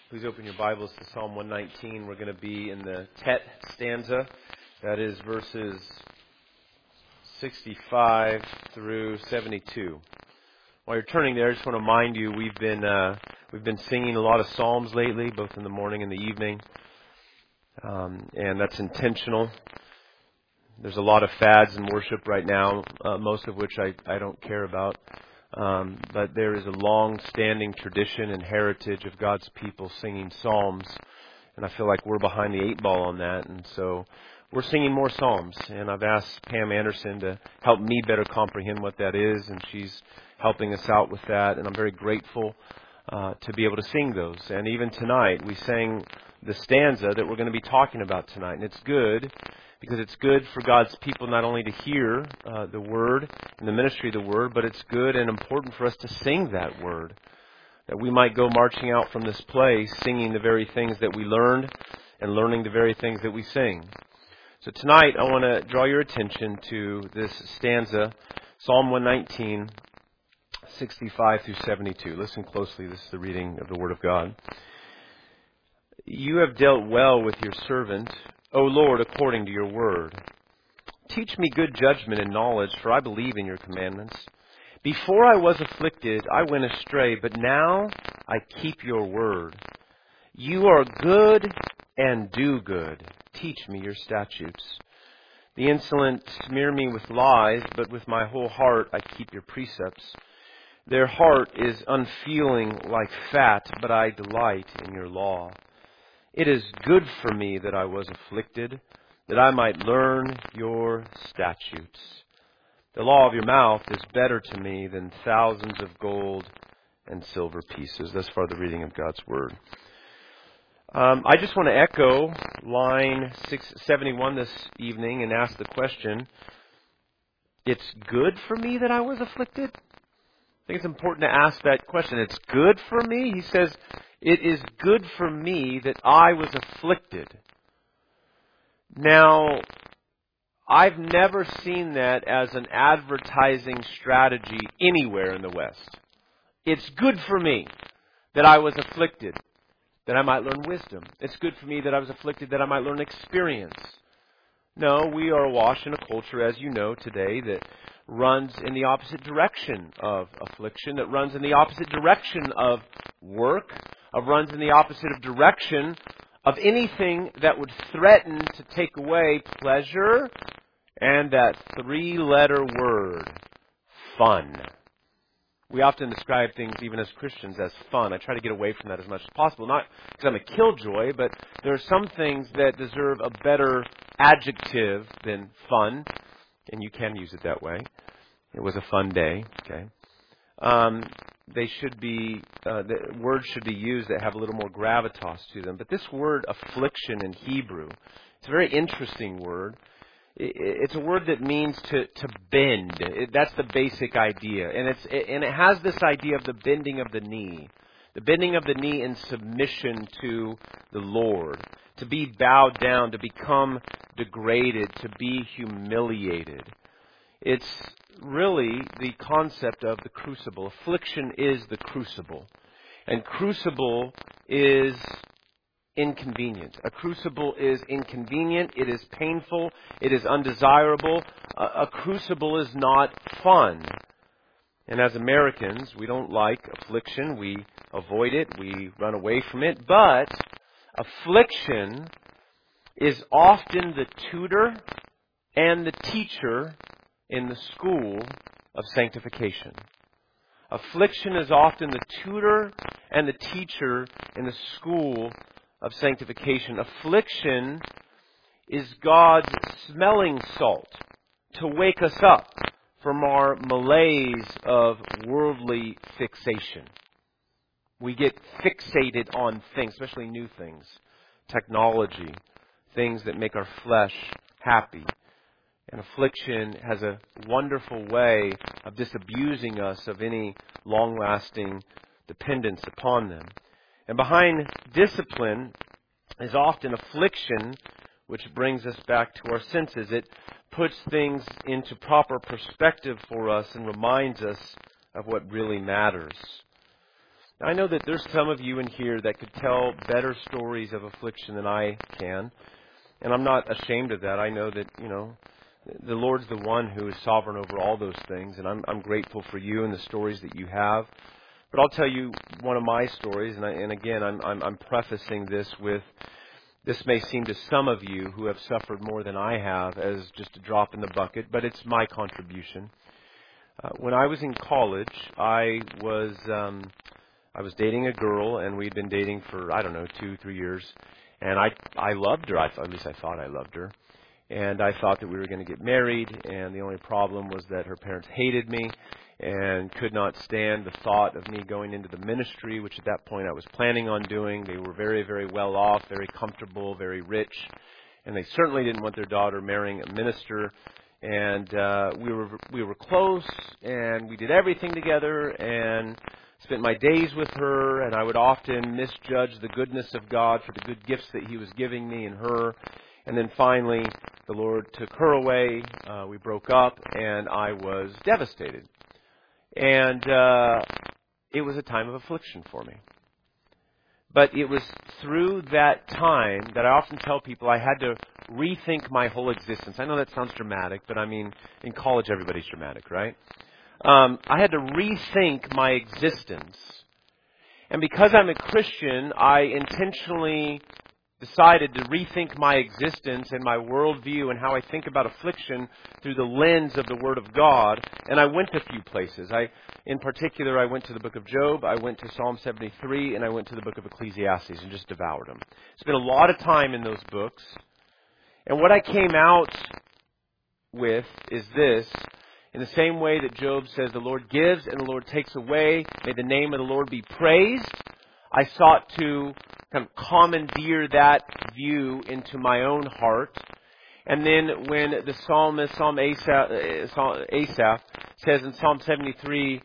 Please open your Bibles to Psalm 119. We're going to be in the Tet stanza. That is verses 65 through 72. While you're turning there, I just want to remind you we've been singing a lot of psalms lately, both in the morning and the evening, and that's intentional. There's a lot of fads in worship right now, most of which I don't care about. But there is a long-standing tradition and heritage of God's people singing psalms, and I feel like we're behind the eight ball on that, and so we're singing more psalms, and I've asked Pam Anderson to help me better comprehend what that is, and she's helping us out with that, and I'm very grateful to be able to sing those. And even tonight, we sang the stanza that we're going to be talking about tonight, and it's good because it's good for God's people not only to hear the Word and the ministry of the Word, but it's good and important for us to sing that Word, that we might go marching out from this place singing the very things that we learned and learning the very things that we sing. So tonight I want to draw your attention to this stanza, Psalm 119, 65 through 72. Listen closely. This is the reading of the Word of God. You have dealt well with your servant, O Lord, according to your word. Teach me good judgment and knowledge, for I believe in your commandments. Before I was afflicted, I went astray, but now I keep your word. You are good and do good. Teach me your statutes. The insolent smear me with lies, but with my whole heart I keep your precepts. Their heart is unfeeling like fat, but I delight in your law. It is good for me that I was afflicted, that I might learn your statutes. The law of your mouth is better to me than thousands of gold and silver pieces. Thus far the reading of God's Word. I just want to echo line 671 this evening and ask the question, it's good for me that I was afflicted? I think it's important to ask that question. It's good for me? He says, it is good for me that I was afflicted. Now, I've never seen that as an advertising strategy anywhere in the West. It's good for me that I was afflicted, that I might learn wisdom. It's good for me that I was afflicted, that I might learn experience. No, we are awash in a culture, as you know, today that runs in the opposite direction of affliction, that runs in the opposite direction of work, runs in the opposite direction of anything that would threaten to take away pleasure and that three-letter word, fun. We often describe things, even as Christians, as fun. I try to get away from that as much as possible. Not because I'm a killjoy, but there are some things that deserve a better adjective than fun, and you can use it that way. It was a fun day, okay? They should be, the words should be used that have a little more gravitas to them. But this word affliction in Hebrew, it's a very interesting word. It's a word that means to bend. That's the basic idea. And it has this idea of the bending of the knee. The bending of the knee in submission to the Lord. To be bowed down, to become degraded, to be humiliated. It's really the concept of the crucible. Affliction is the crucible. And crucible is inconvenient. A crucible is inconvenient. It is painful. It is undesirable. A crucible is not fun. And as Americans, we don't like affliction. We avoid it. We run away from it. But affliction is often the tutor and the teacher in the school of sanctification. Affliction is often the tutor and the teacher in the school of sanctification. Affliction is God's smelling salt to wake us up from our malaise of worldly fixation. We get fixated on things, especially new things, technology, things that make our flesh happy. And affliction has a wonderful way of disabusing us of any long-lasting dependence upon them. And behind discipline is often affliction, which brings us back to our senses. It puts things into proper perspective for us and reminds us of what really matters. I know that there's some of you in here that could tell better stories of affliction than I can. And I'm not ashamed of that. I know that, the Lord's the one who is sovereign over all those things. And I'm grateful for you and the stories that you have. But I'll tell you one of my stories. And again, I'm prefacing this with, this may seem to some of you who have suffered more than I have as just a drop in the bucket, but it's my contribution. When I was in college, I was dating a girl, and we'd been dating for, 2-3 years. And I loved her. At least I thought I loved her. And I thought that we were going to get married. And the only problem was that her parents hated me and could not stand the thought of me going into the ministry, which at that point I was planning on doing. They were very, very well off, very comfortable, very rich. And they certainly didn't want their daughter marrying a minister. And we were close, and we did everything together, and spent my days with her, and I would often misjudge the goodness of God for the good gifts that He was giving me and her. And then finally, the Lord took her away. We broke up, and I was devastated. And it was a time of affliction for me. But it was through that time that I often tell people I had to rethink my whole existence. I know that sounds dramatic, but I mean, in college everybody's dramatic, right? I had to rethink my existence. And because I'm a Christian, I intentionally decided to rethink my existence and my worldview and how I think about affliction through the lens of the Word of God. And I went a few places. In particular, I went to the book of Job, I went to Psalm 73, and I went to the book of Ecclesiastes and just devoured them. Spent a lot of time in those books. And what I came out with is this. In the same way that Job says, the Lord gives and the Lord takes away, may the name of the Lord be praised, I sought to kind of commandeer that view into my own heart. And then when the psalmist, Asaph, says in Psalm 73,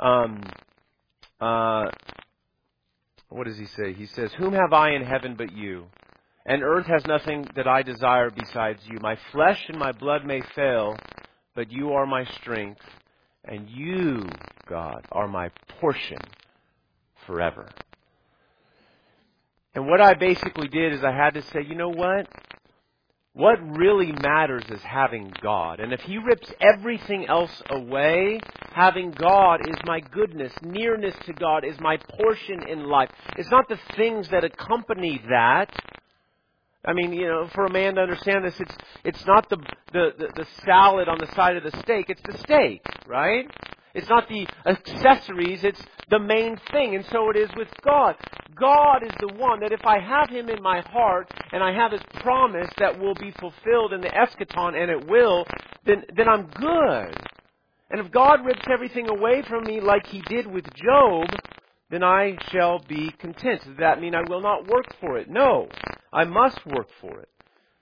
what does he say? He says, whom have I in heaven but you? And earth has nothing that I desire besides you. My flesh and my blood may fail, but you are my strength, and you, God, are my portion forever. And what I basically did is I had to say, you know what? What really matters is having God. And if He rips everything else away, having God is my goodness. Nearness to God is my portion in life. It's not the things that accompany that. I mean, for a man to understand this, it's not the salad on the side of the steak, it's the steak, right? It's not the accessories, it's the main thing. And so it is with God. God is the one that if I have Him in my heart and I have His promise that will be fulfilled in the eschaton, and it will, then I'm good. And if God rips everything away from me like He did with Job, then I shall be content. Does that mean I will not work for it? No, I must work for it.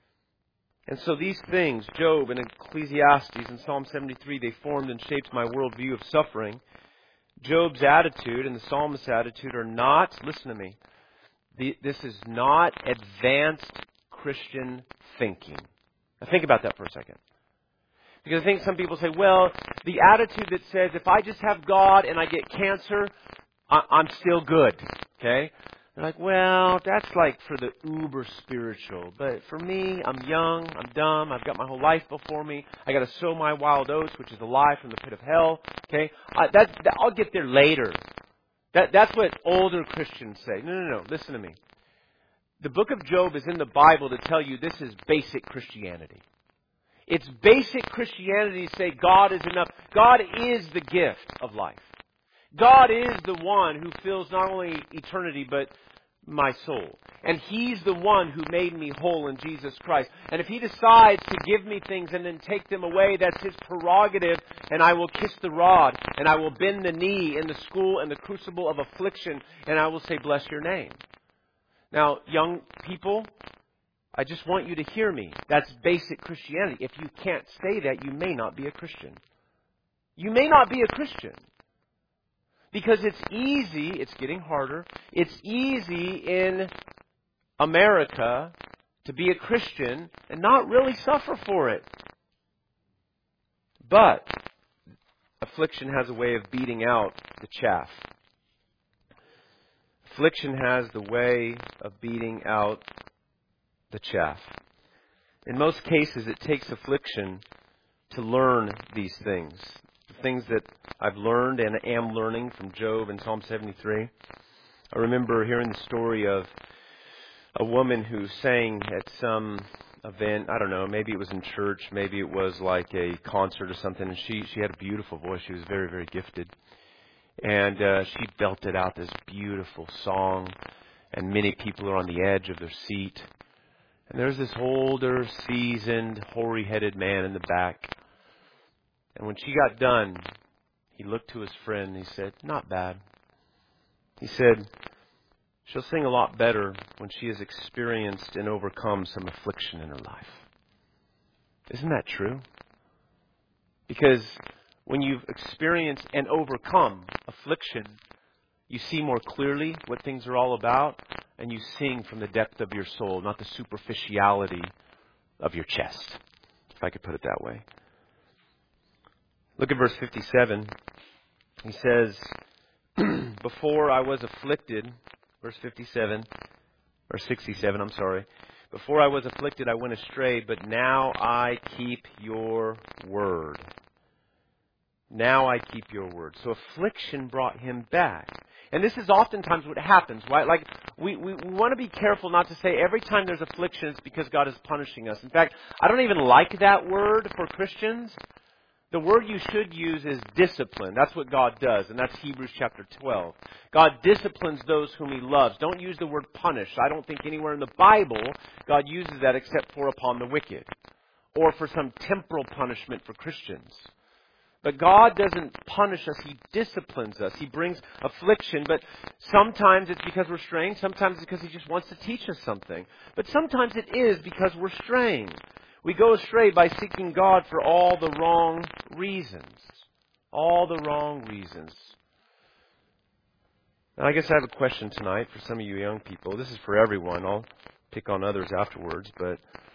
And so these things, Job and Ecclesiastes and Psalm 73, they formed and shaped my worldview of suffering. Job's attitude and the psalmist's attitude are not, listen to me, this is not advanced Christian thinking. Now think about that for a second. Because I think some people say, well, the attitude that says, if I just have God and I get cancer, I'm still good. Okay? They're like, well, that's like for the uber spiritual. But for me, I'm young, I'm dumb, I've got my whole life before me. I got to sow my wild oats, which is a lie from the pit of hell. Okay? I'll get there later. That's what older Christians say. No. Listen to me. The book of Job is in the Bible to tell you this is basic Christianity. It's basic Christianity to say God is enough. God is the gift of life. God is the one who fills not only eternity, but my soul. And He's the one who made me whole in Jesus Christ. And if He decides to give me things and then take them away, that's His prerogative. And I will kiss the rod. And I will bend the knee in the school and the crucible of affliction. And I will say, bless your name. Now, young people, I just want you to hear me. That's basic Christianity. If you can't say that, you may not be a Christian. You may not be a Christian. Because it's easy, it's getting harder, it's easy in America to be a Christian and not really suffer for it. But affliction has a way of beating out the chaff. Affliction has the way of beating out the chaff. In most cases, it takes affliction to learn these things. The things that I've learned and am learning from Job and Psalm 73. I remember hearing the story of a woman who sang at some event. I don't know, maybe it was in church, maybe it was like a concert or something, and she had a beautiful voice. She was very, very gifted. And she belted out this beautiful song, and many people are on the edge of their seat. And there's this older, seasoned, hoary-headed man in the back. And when she got done, he looked to his friend and he said, "Not bad." He said, "She'll sing a lot better when she has experienced and overcome some affliction in her life." Isn't that true? Because when you've experienced and overcome affliction, you see more clearly what things are all about, and you sing from the depth of your soul, not the superficiality of your chest, if I could put it that way. Look at verse 57. He says, before I was afflicted, verse 57, or 67, I'm sorry. Before I was afflicted, I went astray, but now I keep your word. Now I keep your word. So affliction brought him back. And this is oftentimes what happens, right? Like, we want to be careful not to say every time there's affliction, it's because God is punishing us. In fact, I don't even like that word for Christians. The word you should use is discipline. That's what God does, and that's Hebrews chapter 12. God disciplines those whom He loves. Don't use the word punish. I don't think anywhere in the Bible God uses that except for upon the wicked, or for some temporal punishment for Christians. But God doesn't punish us. He disciplines us. He brings affliction. But sometimes it's because we're straying. Sometimes it's because He just wants to teach us something. But sometimes it is because we're straying. We go astray by seeking God for all the wrong reasons. All the wrong reasons. Now, I guess I have a question tonight for some of you young people. This is for everyone. I'll pick on others afterwards. But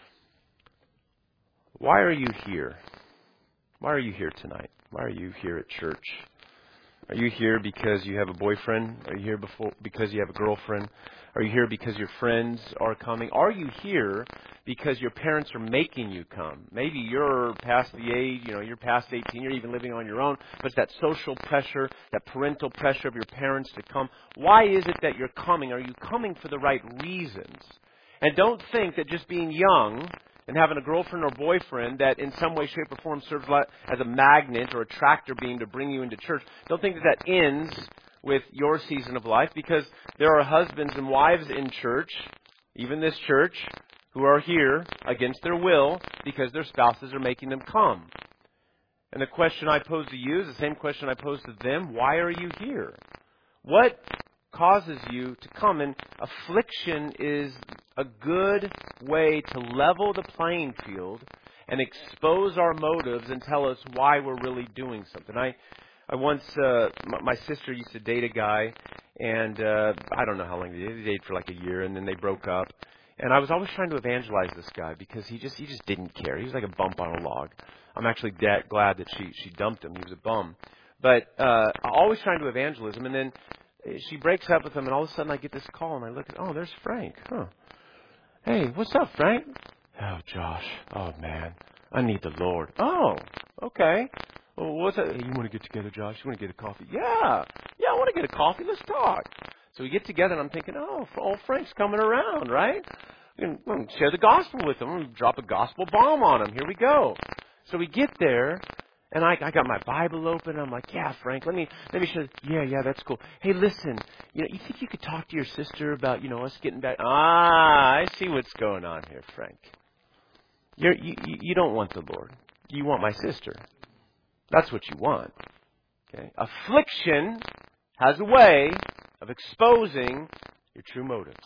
why are you here? Why are you here tonight? Why are you here at church? Are you here because you have a boyfriend? Are you here because you have a girlfriend? Are you here because your friends are coming? Are you here because your parents are making you come? Maybe you're past the age, you're past 18, you're even living on your own, but it's that social pressure, that parental pressure of your parents to come. Why is it that you're coming? Are you coming for the right reasons? And don't think that just being young and having a girlfriend or boyfriend that in some way, shape, or form serves as a magnet or a tractor beam to bring you into church. Don't think that ends with your season of life, because there are husbands and wives in church, even this church, who are here against their will because their spouses are making them come. And the question I pose to you is the same question I pose to them. Why are you here? What causes you to come? And affliction is a good way to level the playing field and expose our motives and tell us why we're really doing something. I once, my sister used to date a guy, and I don't know how long they dated for like a year, and then they broke up. And I was always trying to evangelize this guy because he just didn't care. He was like a bump on a log. I'm actually glad that she dumped him. He was a bum. But always trying to evangelize him, and then she breaks up with him, and all of a sudden I get this call, and I look at, oh, there's Frank. Huh. Hey, what's up, Frank? Oh, Josh. Oh, man. I need the Lord. Oh, okay. Well, what's that? Hey, you want to get together, Josh? You want to get a coffee? Yeah, I want to get a coffee. Let's talk. So we get together, and I'm thinking, oh, old Frank's coming around, right? We can share the gospel with him. We'll drop a gospel bomb on him. Here we go. So we get there, and I got my Bible open. I'm like, yeah, Frank, let me show you. Yeah, that's cool. Hey, listen, you think you could talk to your sister about, us getting back? I see what's going on here, Frank. You don't want the Lord. You want my sister. That's what you want. Okay? Affliction has a way of exposing your true motives.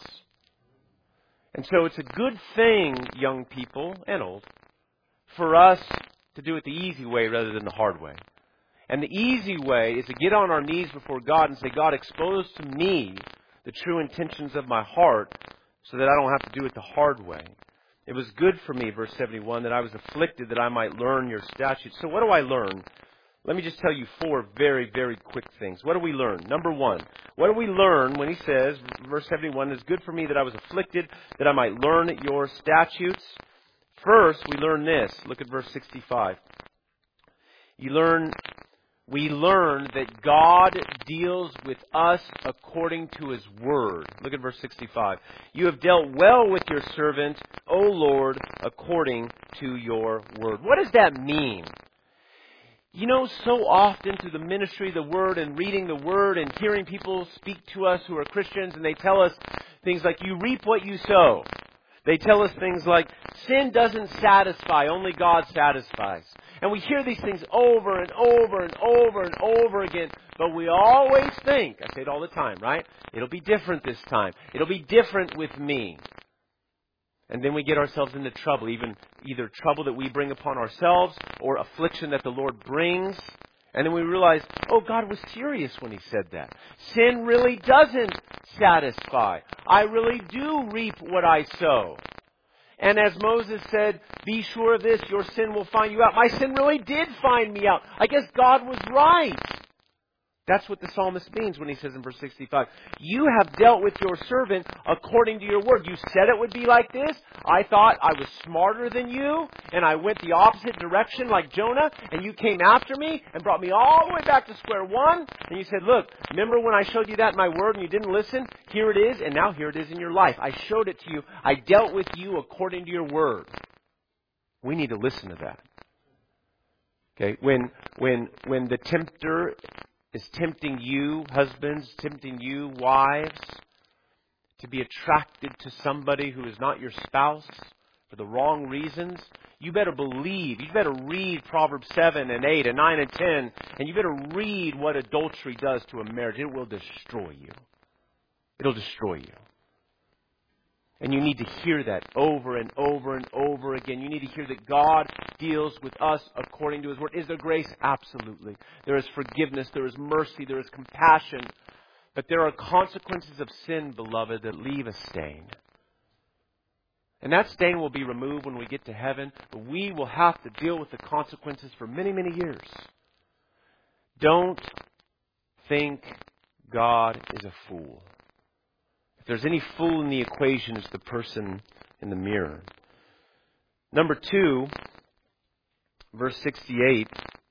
And so it's a good thing, young people and old, for us to do it the easy way rather than the hard way. And the easy way is to get on our knees before God and say, God, expose to me the true intentions of my heart so that I don't have to do it the hard way. It was good for me, verse 71, that I was afflicted that I might learn your statutes. So what do I learn? Let me just tell you 4 very, very quick things. What do we learn? Number 1, what do we learn when he says, verse 71, "It's good for me that I was afflicted, that I might learn your statutes"? First, we learn this. Look at verse 65. We learn that God deals with us according to His Word. Look at verse 65. "You have dealt well with your servant, O Lord, according to your Word." What does that mean? You know, so often through the ministry of the Word and reading the Word and hearing people speak to us who are Christians, and they tell us things like, you reap what you sow. They tell us things like, sin doesn't satisfy, only God satisfies. And we hear these things over and over and over and over again, but we always think, I say it all the time, right? It'll be different this time. It'll be different with me. And then we get ourselves into trouble, either trouble that we bring upon ourselves or affliction that the Lord brings. And then we realize, oh, God was serious when He said that. Sin really doesn't satisfy. I really do reap what I sow. And as Moses said, be sure of this, your sin will find you out. My sin really did find me out. I guess God was right. That's what the psalmist means when he says in verse 65, "You have dealt with your servant according to your word." You said it would be like this. I thought I was smarter than you, and I went the opposite direction like Jonah, and you came after me and brought me all the way back to square one. And you said, look, remember when I showed you that in my word and you didn't listen? Here it is, and now here it is in your life. I showed it to you. I dealt with you according to your word. We need to listen to that. Okay, when the tempter is tempting you, husbands, tempting you, wives, to be attracted to somebody who is not your spouse for the wrong reasons, you better believe, you better read Proverbs 7 and 8 and 9 and 10, and you better read what adultery does to a marriage. It will destroy you. It'll destroy you. And you need to hear that over and over and over again. You need to hear that God deals with us according to His Word. Is there grace? Absolutely. There is forgiveness. There is mercy. There is compassion. But there are consequences of sin, beloved, that leave a stain. And that stain will be removed when we get to heaven. But we will have to deal with the consequences for many, many years. Don't think God is a fool. If there's any fool in the equation, it's the person in the mirror. Number 2, verse 68,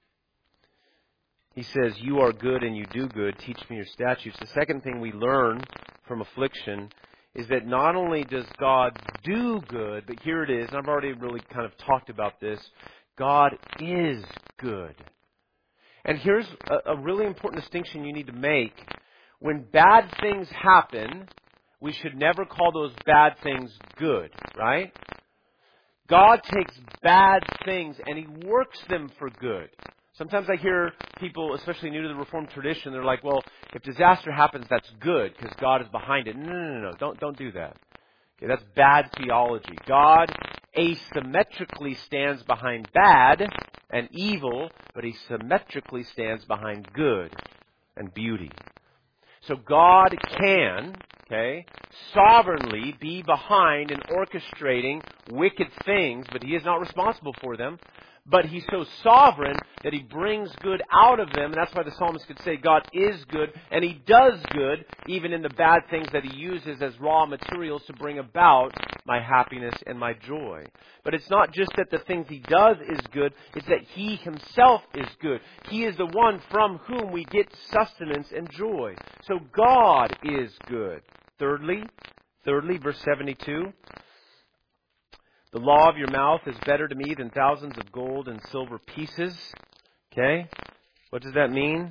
he says, "You are good and you do good. Teach me your statutes." The second thing we learn from affliction is that not only does God do good, but here it is, and I've already really kind of talked about this, God is good. And here's a really important distinction you need to make. When bad things happen, we should never call those bad things good, right? God takes bad things and He works them for good. Sometimes I hear people, especially new to the Reformed tradition, they're like, well, if disaster happens, that's good because God is behind it. No. Don't do that. Okay, that's bad theology. God asymmetrically stands behind bad and evil, but He symmetrically stands behind good and beauty. So God can, sovereignly be behind and orchestrating wicked things, but He is not responsible for them. But He's so sovereign that He brings good out of them. And that's why the psalmist could say God is good, and He does good, even in the bad things that He uses as raw materials to bring about my happiness and my joy. But it's not just that the things He does is good, it's that He Himself is good. He is the one from whom we get sustenance and joy. So God is good. Thirdly, verse 72, "The law of your mouth is better to me than thousands of gold and silver pieces." Okay? What does that mean?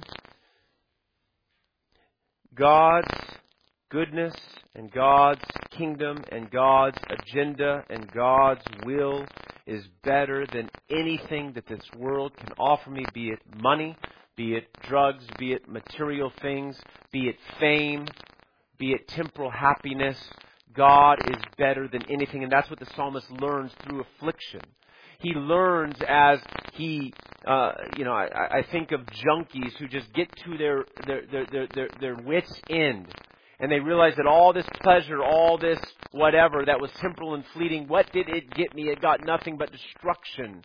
God's goodness and God's kingdom and God's agenda and God's will is better than anything that this world can offer me, be it money, be it drugs, be it material things, be it fame, be it temporal happiness. God is better than anything, and that's what the psalmist learns through affliction. He learns as he, I think of junkies who just get to their wits' end, and they realize that all this pleasure, all this whatever that was temporal and fleeting, what did it get me? It got nothing but destruction.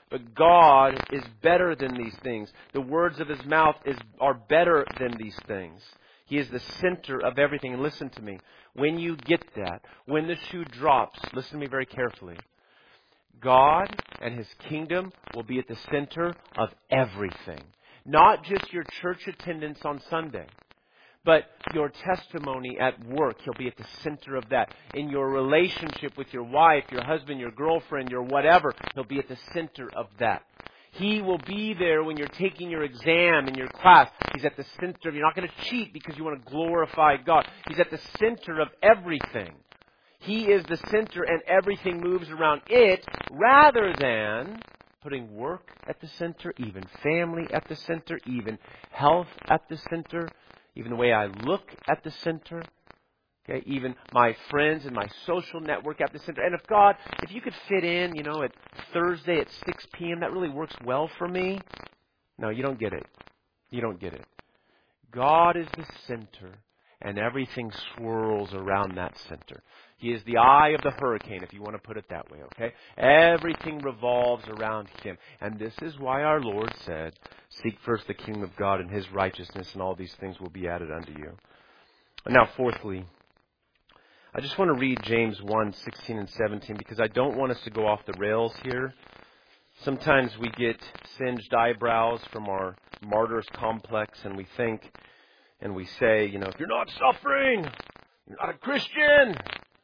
But God is better than these things. The words of His mouth are better than these things. He is the center of everything. And listen to me. When you get that, when the shoe drops, listen to me very carefully. God and His kingdom will be at the center of everything. Not just your church attendance on Sunday, but your testimony at work. He'll be at the center of that. In your relationship with your wife, your husband, your girlfriend, your whatever, He'll be at the center of that. He will be there when you're taking your exam in your class. He's at the center. You're not going to cheat because you want to glorify God. He's at the center of everything. He is the center and everything moves around it, rather than putting work at the center, even family at the center, even health at the center, even the way I look at the center. Okay, even my friends and my social network at the center. And if you could fit in, at Thursday at 6 p.m., that really works well for me. No, you don't get it. You don't get it. God is the center, and everything swirls around that center. He is the eye of the hurricane, if you want to put it that way, okay? Everything revolves around Him. And this is why our Lord said, seek first the kingdom of God and His righteousness, and all these things will be added unto you. And now, fourthly, I just want to read James 1:16 and 17, because I don't want us to go off the rails here. Sometimes we get singed eyebrows from our martyr's complex, and we think, and we say, if you're not suffering, you're not a Christian.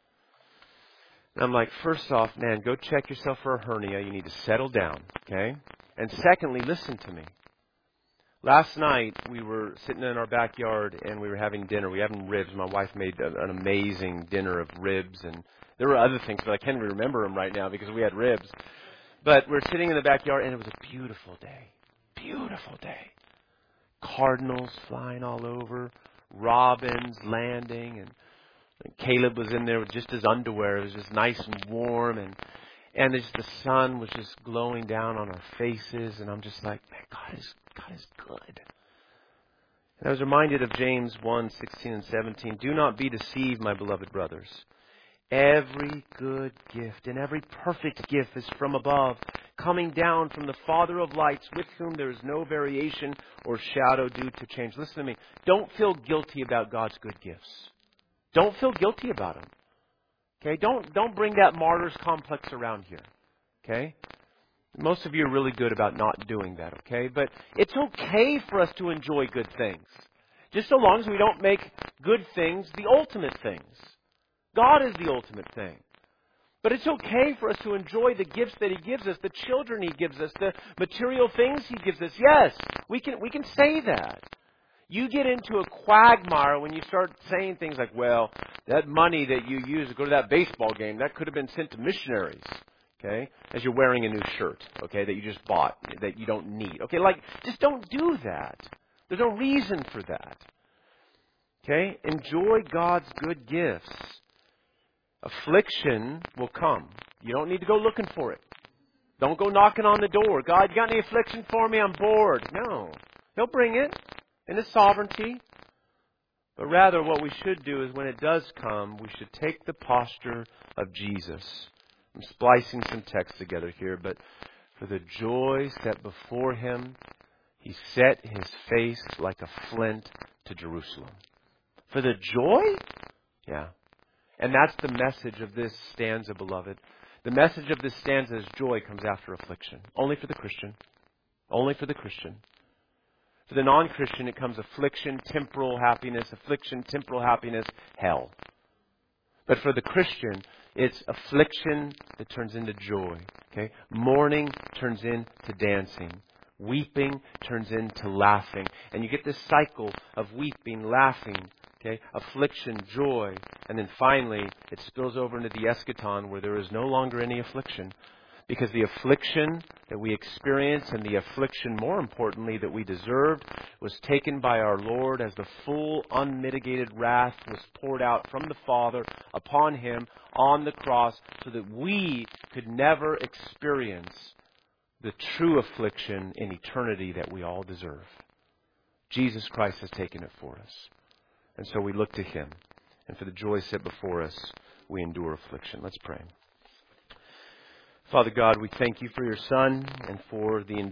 And I'm like, first off, man, go check yourself for a hernia. You need to settle down, okay? And secondly, listen to me. Last night, we were sitting in our backyard and we were having dinner. We were having ribs. My wife made an amazing dinner of ribs. And there were other things, but I can't even remember them right now because we had ribs. But we're sitting in the backyard and it was a beautiful day. Beautiful day. Cardinals flying all over. Robins landing. And Caleb was in there with just his underwear. It was just nice and warm. And just the sun was just glowing down on our faces. And I'm just like, man, God is good. And I was reminded of James 1:16 and 17. Do not be deceived, my beloved brothers. Every good gift and every perfect gift is from above, coming down from the Father of lights, with whom there is no variation or shadow due to change. Listen to me. Don't feel guilty about God's good gifts. Don't feel guilty about them. Okay? Don't bring that martyr's complex around here. Okay? Most of you are really good about not doing that, okay? But it's okay for us to enjoy good things. Just so long as we don't make good things the ultimate things. God is the ultimate thing. But it's okay for us to enjoy the gifts that He gives us, the children He gives us, the material things He gives us. Yes, we can say that. You get into a quagmire when you start saying things like, well, that money that you use to go to that baseball game, that could have been sent to missionaries. Okay? As you're wearing a new shirt, okay, that you just bought, that you don't need. Okay, just don't do that. There's no reason for that. Okay? Enjoy God's good gifts. Affliction will come. You don't need to go looking for it. Don't go knocking on the door. God, you got any affliction for me? I'm bored. No. He'll bring it in His sovereignty. But rather, what we should do is when it does come, we should take the posture of Jesus. I'm splicing some text together here, but for the joy set before Him, He set His face like a flint to Jerusalem. For the joy? Yeah. And that's the message of this stanza, beloved. The message of this stanza is joy comes after affliction. Only for the Christian. Only for the Christian. For the non-Christian, it comes affliction, temporal happiness, hell. But for the Christian, it's affliction that turns into joy. Okay? Mourning turns into dancing. Weeping turns into laughing. And you get this cycle of weeping, laughing, okay? Affliction, joy. And then finally, it spills over into the eschaton where there is no longer any affliction. Because the affliction that we experience and the affliction, more importantly, that we deserved was taken by our Lord as the full, unmitigated wrath was poured out from the Father upon Him on the cross so that we could never experience the true affliction in eternity that we all deserve. Jesus Christ has taken it for us. And so we look to Him. And for the joy set before us, we endure affliction. Let's pray. Father God, we thank you for your Son and for the